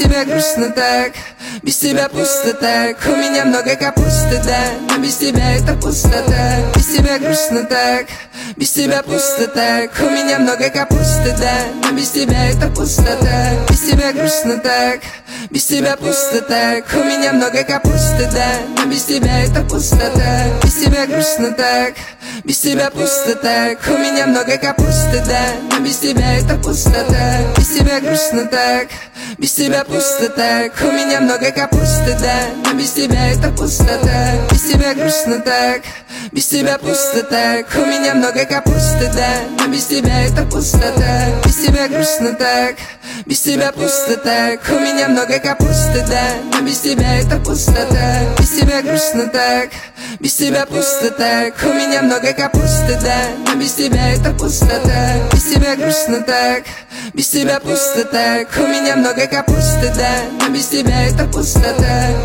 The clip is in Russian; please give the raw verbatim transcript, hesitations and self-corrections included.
тебя грустно так, без тебя пусто так. У меня много капусты, да, но без тебя это пустота. Без тебя грустно так, без тебя пусто так. У меня много капусты, да, но без тебя это пустота. Без тебя грустно так, без тебя пусто так. У меня много капусты, да, но без тебя это пустота. Без тебя грустно так, без тебя пусто так. У меня много капусты, да, но без тебя это пустота. Без тебя грустно так, без тебя пусто так. У меня много капусты, да, но без тебя это пустота. Без тебя грустно так, без тебя пусто так. У меня много капусты, да, но без тебя это пустота. Без тебя грустно так, без тебя пусто так. У меня много капусты, да, но без тебя это пустота. Без тебя грустно так, без тебя пусто так. У меня много капусты, да, но без тебя это пустота. Без тебя грустно так, без тебя пусто так. У меня много капусты, да, но без тебя это пустота.